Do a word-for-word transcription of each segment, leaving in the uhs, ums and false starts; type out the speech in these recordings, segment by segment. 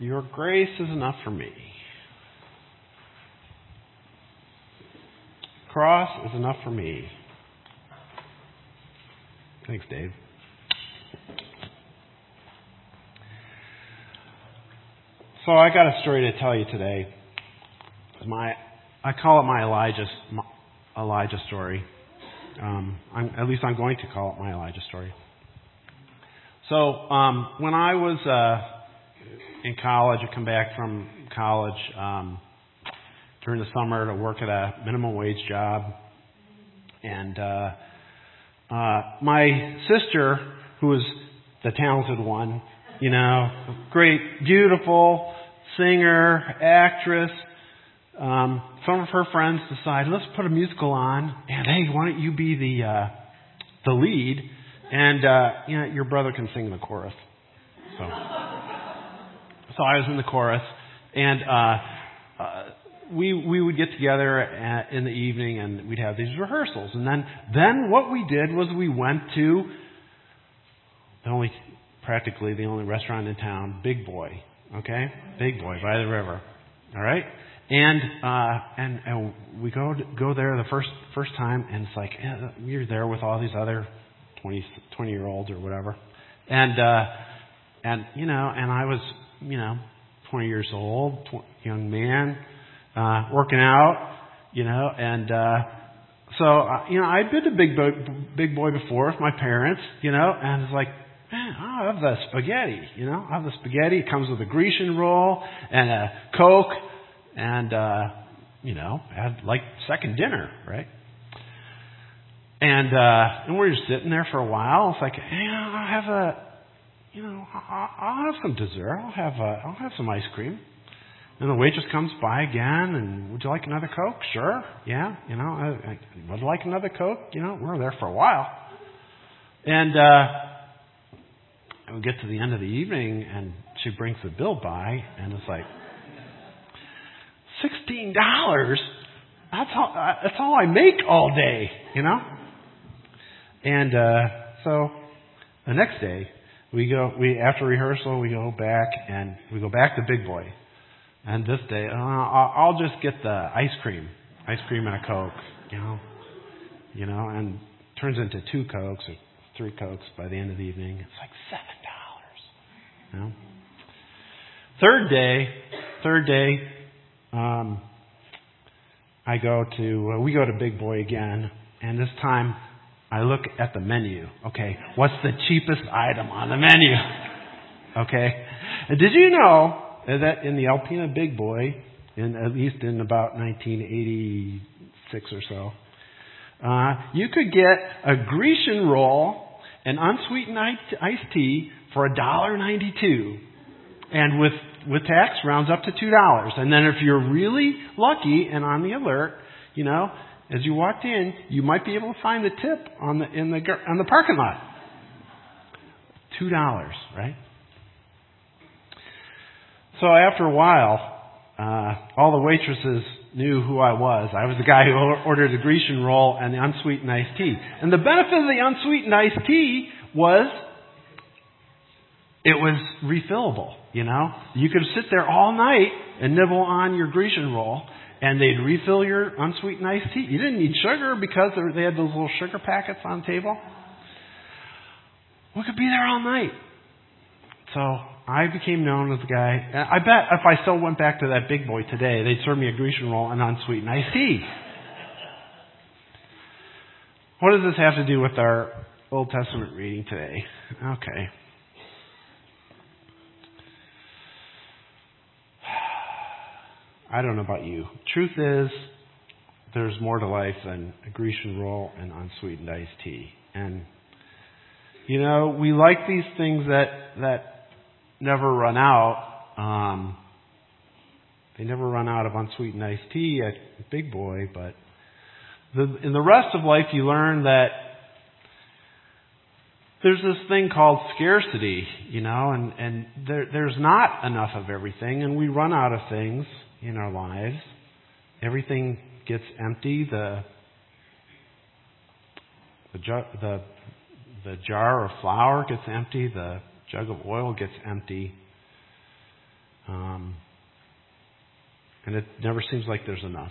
Your grace is enough for me. Cross is enough for me. Thanks, Dave. So I got a story to tell you today. My, I call it my Elijah, my Elijah story. Um, I'm, at least I'm going to call it my Elijah story. So um, when I was uh, in college, I come back from college um, during the summer to work at a minimum wage job, and uh, uh, my sister, who was the talented one, you know, great, beautiful singer, actress. Um, some of her friends decided, let's put a musical on, and hey, why don't you be the uh, the lead, and uh, you know, your brother can sing the chorus. So, so I was in the chorus, and uh, uh, we we would get together at, in the evening, and we'd have these rehearsals, and then then what we did was we went to the only practically the only restaurant in town, Big Boy, okay, Big Boy by the river, all right. And uh, and and we go to, go there the first first time, and it's like eh, we're there with all these other twenty, twenty year olds or whatever, and uh, and you know, and I was you know twenty years old, tw- young man, uh, working out, you know, and uh, so uh, you know I'd been to Big Boy, Big Boy before with my parents, you know, and it's like, man, I have the spaghetti, you know, I have the spaghetti. It comes with a Grecian roll and a Coke. And, uh, you know, had like second dinner, right? And, uh, and we're just sitting there for a while. It's like, hey, I'll have a, you know, I'll, I'll have some dessert. I'll have, a, I'll have some ice cream. And the waitress comes by again, and would you like another Coke? Sure. Yeah. You know, I, I, would you like another Coke? You know, we were there for a while. And, uh, we get to the end of the evening, and she brings the bill by, and it's like, Sixteen dollars. That's all. That's all I make all day, you know. And uh, so the next day, we go. We after rehearsal, we go back and we go back to Big Boy. And this day, uh, I'll, I'll just get the ice cream, ice cream and a Coke, you know, you know, and it turns into two Cokes or three Cokes by the end of the evening. It's like seven dollars. You know. Third day, third day. Um, I go to, uh, we go to Big Boy again, and this time I look at the menu. Okay, what's the cheapest item on the menu? Okay, and did you know that in the Alpena Big Boy, in at least in about nineteen eighty-six or so, uh, you could get a Grecian roll, an unsweetened iced tea for a dollar ninety-two, and with with tax, rounds up to two dollars. And then if you're really lucky and on the alert, you know, as you walked in, you might be able to find the tip on the in the on the parking lot. two dollars, right? So after a while, uh, all the waitresses knew who I was. I was the guy who ordered the Grecian roll and the unsweetened iced tea. And the benefit of the unsweetened iced tea was it was refillable, you know. You could sit there all night and nibble on your Grecian roll, and they'd refill your unsweetened iced tea. You didn't need sugar because they had those little sugar packets on the table. We could be there all night. So I became known as the guy. I bet if I still went back to that Big Boy today, they'd serve me a Grecian roll and unsweetened iced tea. What does this have to do with our Old Testament reading today? Okay. I don't know about you. Truth is, there's more to life than a Grecian roll and unsweetened iced tea. And, you know, we like these things that that never run out. Um, they never run out of unsweetened iced tea at Big Boy, but the, in the rest of life you learn that there's this thing called scarcity, you know, and, and there, there's not enough of everything, and we run out of things in our lives. Everything gets empty. The the, jar, the the jar of flour gets empty. The jug of oil gets empty. Um, and it never seems like there's enough.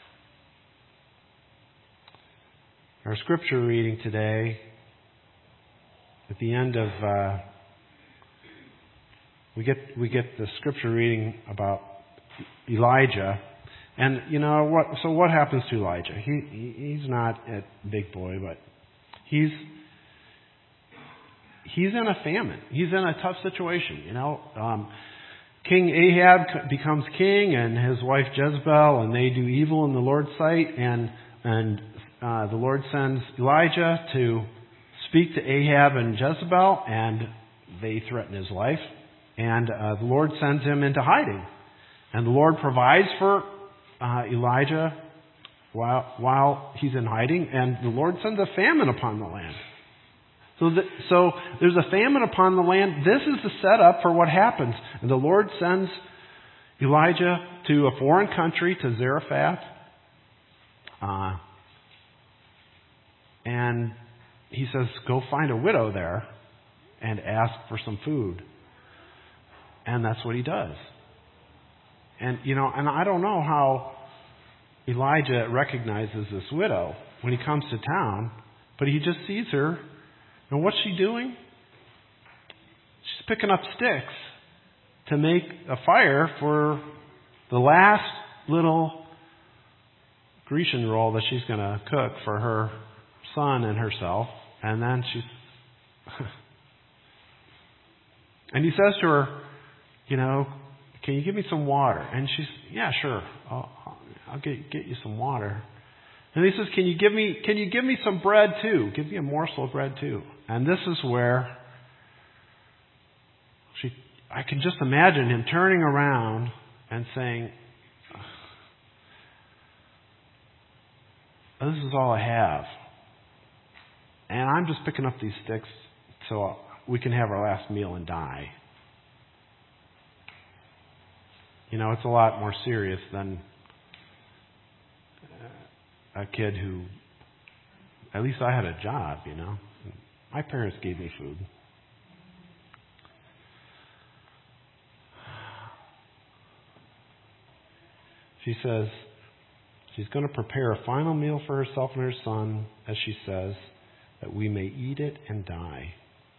Our scripture reading today, at the end of, uh, we get we get the scripture reading about Elijah, and you know what? So what happens to Elijah? He, he he's not a big boy, but he's he's in a famine. He's in a tough situation. You know, um, King Ahab becomes king, and his wife Jezebel, and they do evil in the Lord's sight, and and uh, the Lord sends Elijah to speak to Ahab and Jezebel, and they threaten his life, and uh, the Lord sends him into hiding, and the Lord provides for uh, Elijah while while he's in hiding, and the Lord sends a famine upon the land. So, the, so there's a famine upon the land. This is the setup for what happens. And the Lord sends Elijah to a foreign country, to Zarephath. Uh, and he says, go find a widow there and ask for some food. And that's what he does. And, you know, and I don't know how Elijah recognizes this widow when he comes to town, but he just sees her. And what's she doing? She's picking up sticks to make a fire for the last little Grecian roll that she's going to cook for her son and herself. And then she's... and he says to her, you know, can you give me some water? And she's, yeah, sure. I'll, I'll get, get you some water. And he says, can you give me, can you give me some bread too? Give me a morsel of bread too. And this is where she, I can just imagine him turning around and saying, this is all I have. And I'm just picking up these sticks so we can have our last meal and die. You know, it's a lot more serious than a kid who, at least I had a job, you know. My parents gave me food. She says she's going to prepare a final meal for herself and her son, as she says, that we may eat it and die.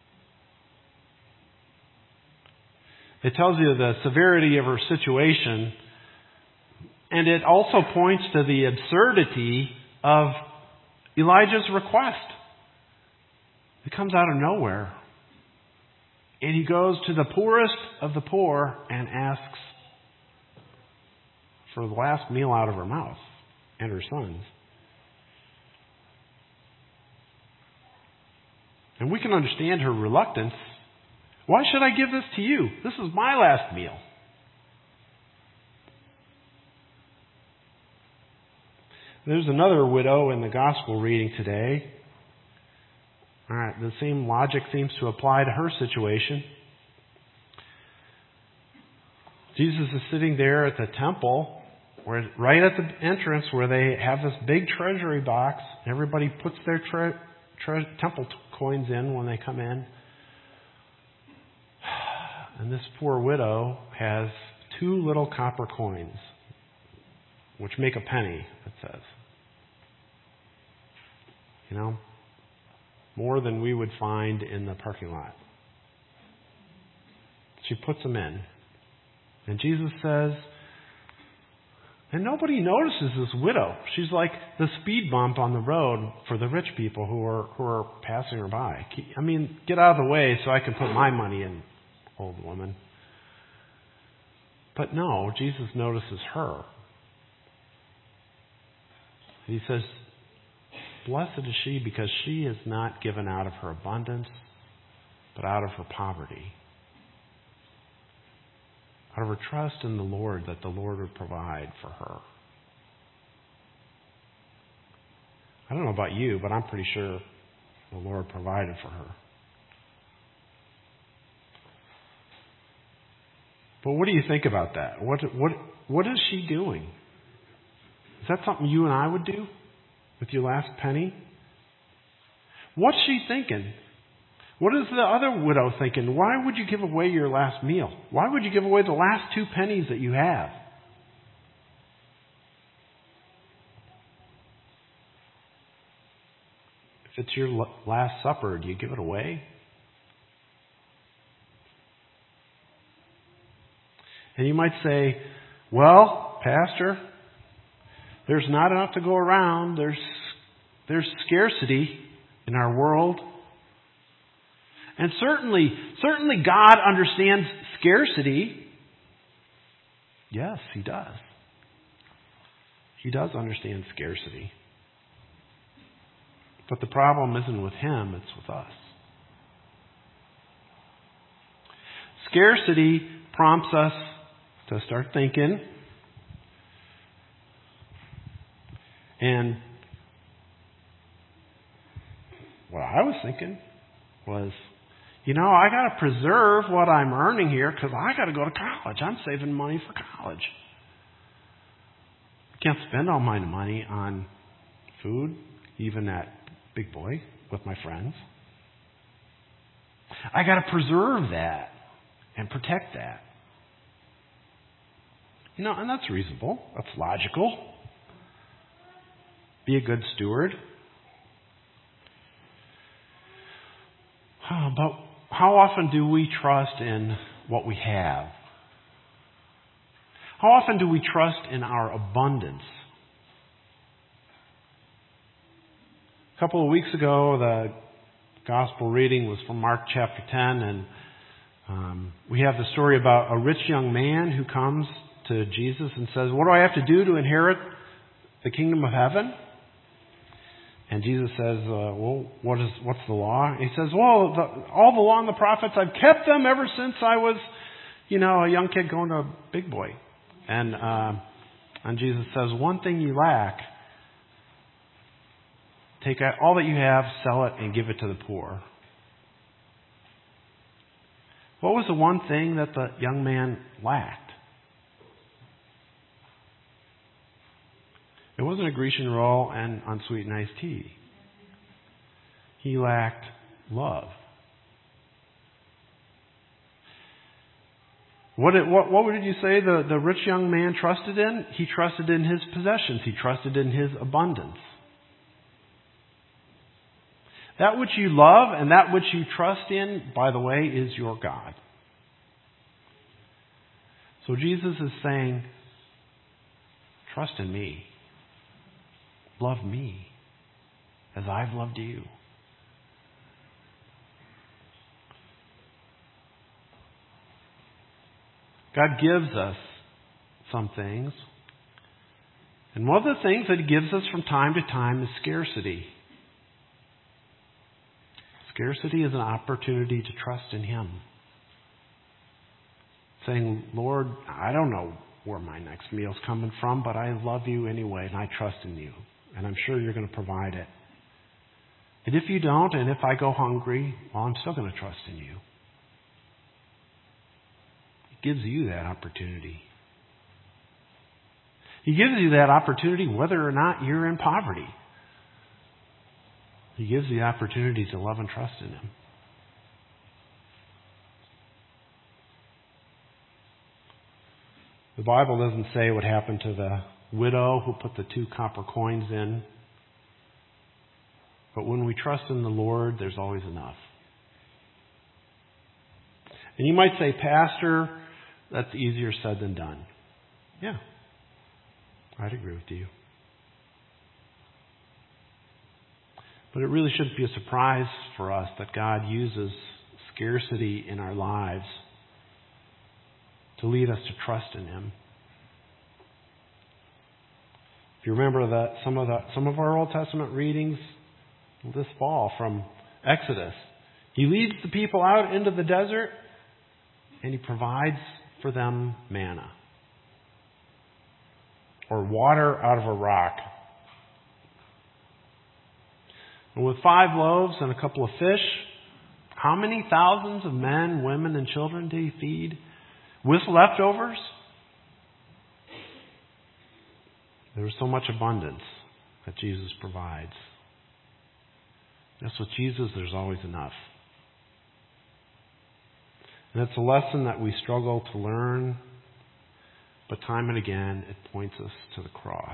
It tells you the severity of her situation, and it also points to the absurdity of Elijah's request. It comes out of nowhere. And he goes to the poorest of the poor and asks for the last meal out of her mouth and her son's. And we can understand her reluctance. Why should I give this to you? This is my last meal. There's another widow in the gospel reading today. All right, the same logic seems to apply to her situation. Jesus is sitting there at the temple, where, right at the entrance where they have this big treasury box. Everybody puts their tre- tre- temple t- coins in when they come in. And this poor widow has two little copper coins, which make a penny, it says. You know, more than we would find in the parking lot. She puts them in. And Jesus says, and nobody notices this widow. She's like the speed bump on the road for the rich people who are who are passing her by. I mean, get out of the way so I can put my money in, old woman. But no, Jesus notices her. He says, blessed is she because she is not given out of her abundance, but out of her poverty. Out of her trust in the Lord, that the Lord would provide for her. I don't know about you, but I'm pretty sure the Lord provided for her. But what do you think about that? What what what is she doing? Is that something you and I would do with your last penny? What's she thinking? What is the other widow thinking? Why would you give away your last meal? Why would you give away the last two pennies that you have? If it's your last supper, do you give it away? And you might say, well, Pastor, there's not enough to go around. There's, there's scarcity in our world. And certainly, certainly God understands scarcity. Yes, He does. He does understand scarcity. But the problem isn't with Him, it's with us. Scarcity prompts us to start thinking. And what I was thinking was, you know, I got to preserve what I'm earning here because I got to go to college. I'm saving money for college. I can't spend all my money on food, even at Big Boy with my friends. I got to preserve that and protect that. You know, and that's reasonable. That's logical. Be a good steward. But how often do we trust in what we have? How often do we trust in our abundance? A couple of weeks ago, the gospel reading was from Mark chapter ten, and um, we have the story about a rich young man who comes to Jesus and says, what do I have to do to inherit the kingdom of heaven? And Jesus says, uh, well, what is, what's the law? He says, well, the, all the law and the prophets, I've kept them ever since I was, you know, a young kid going to a Big Boy. And, uh, and Jesus says, one thing you lack, take all that you have, sell it, and give it to the poor. What was the one thing that the young man lacked? It wasn't a Grecian roll and unsweetened iced tea. He lacked love. What did, what, what did you say the, the rich young man trusted in? He trusted in his possessions. He trusted in his abundance. That which you love and that which you trust in, by the way, is your God. So Jesus is saying, trust in me. Love me as I've loved you. God gives us some things. And one of the things that He gives us from time to time is scarcity. Scarcity is an opportunity to trust in Him. Saying, Lord, I don't know where my next meal's coming from, but I love you anyway, and I trust in you. And I'm sure you're going to provide it. And if you don't, and if I go hungry, well, I'm still going to trust in you. He gives you that opportunity. He gives you that opportunity whether or not you're in poverty. He gives you the opportunity to love and trust in Him. The Bible doesn't say what happened to the widow who put the two copper coins in. But when we trust in the Lord, there's always enough. And you might say, Pastor, that's easier said than done. Yeah, I'd agree with you. But it really shouldn't be a surprise for us that God uses scarcity in our lives to lead us to trust in Him. If you remember that some of the some of our Old Testament readings this fall from Exodus, He leads the people out into the desert and He provides for them manna or water out of a rock. And with five loaves and a couple of fish, how many thousands of men, women, and children did He feed? With leftovers? There was so much abundance that Jesus provides. Yes, with Jesus, there's always enough. And it's a lesson that we struggle to learn, but time and again it points us to the cross.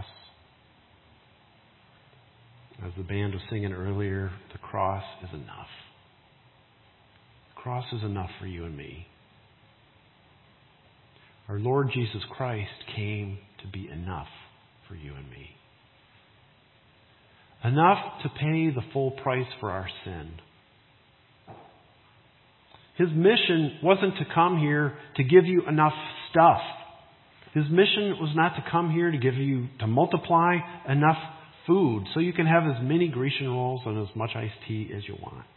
As the band was singing earlier, the cross is enough. The cross is enough for you and me. Our Lord Jesus Christ came to be enough for you and me. Enough to pay the full price for our sin. His mission wasn't to come here to give you enough stuff. His mission was not to come here to give you, to multiply enough food so you can have as many Grecian rolls and as much iced tea as you want.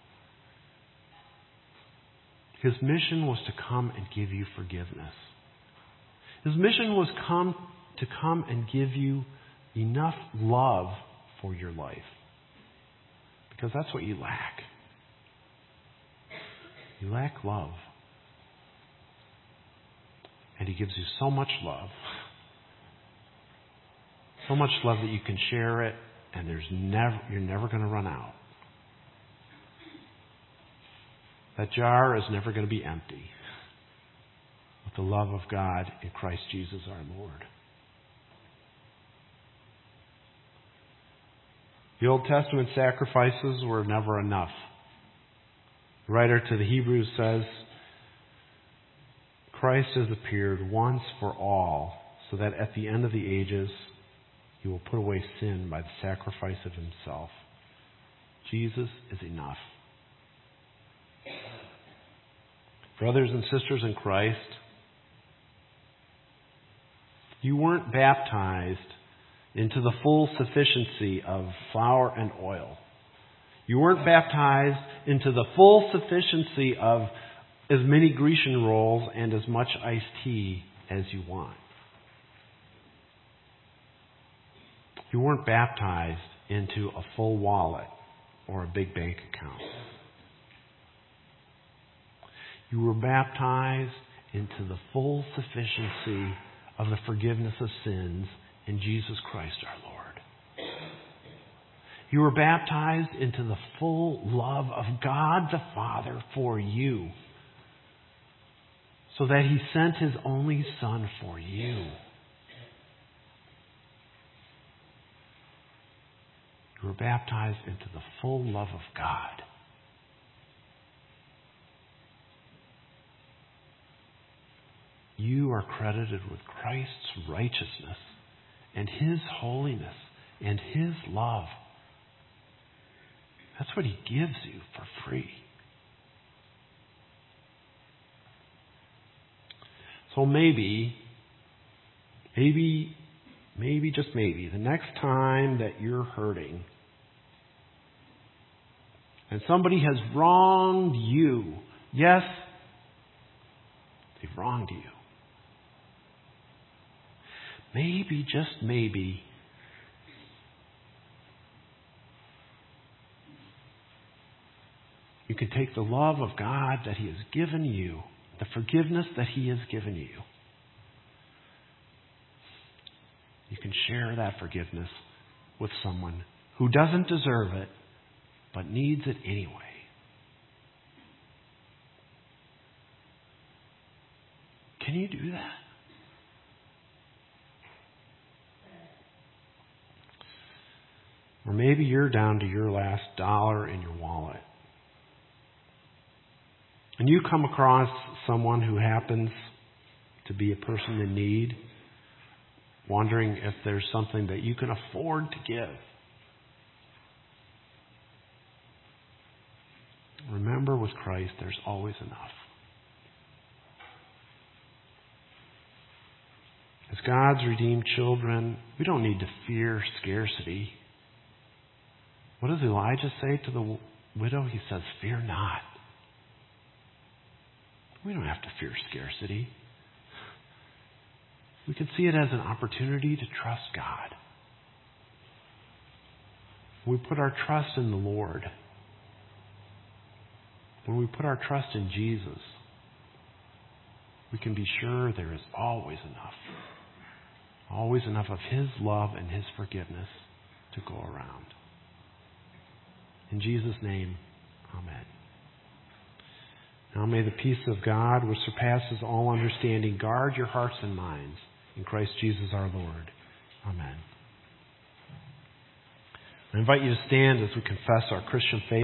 His mission was to come and give you forgiveness. His mission was come to come and give you enough love for your life. Because that's what you lack. You lack love. And He gives you so much love. So much love that you can share it, and there's never you're never going to run out. That jar is never going to be empty with the love of God in Christ Jesus our Lord. The Old Testament sacrifices were never enough. The writer to the Hebrews says, Christ has appeared once for all, so that at the end of the ages He will put away sin by the sacrifice of Himself. Jesus is enough. Brothers and sisters in Christ, you weren't baptized into the full sufficiency of flour and oil. You weren't baptized into the full sufficiency of as many Grecian rolls and as much iced tea as you want. You weren't baptized into a full wallet or a big bank account. You were baptized into the full sufficiency of the forgiveness of sins in Jesus Christ our Lord. You were baptized into the full love of God the Father for you, so that He sent His only Son for you. You were baptized into the full love of God. You are credited with Christ's righteousness and His holiness and His love. That's what He gives you for free. So maybe, maybe, maybe, just maybe, the next time that you're hurting and somebody has wronged you, yes, they've wronged you. Maybe, just maybe, you can take the love of God that He has given you, the forgiveness that He has given you. You can share that forgiveness with someone who doesn't deserve it, but needs it anyway. Can you do that? Or maybe you're down to your last dollar in your wallet. And you come across someone who happens to be a person in need, wondering if there's something that you can afford to give. Remember, with Christ, there's always enough. As God's redeemed children, we don't need to fear scarcity. What does Elijah say to the widow? He says, "Fear not." We don't have to fear scarcity. We can see it as an opportunity to trust God. We put our trust in the Lord. When we put our trust in Jesus, we can be sure there is always enough. Always enough of His love and His forgiveness to go around. In Jesus' name, amen. Now may the peace of God, which surpasses all understanding, guard your hearts and minds in Christ Jesus our Lord. Amen. I invite you to stand as we confess our Christian faith.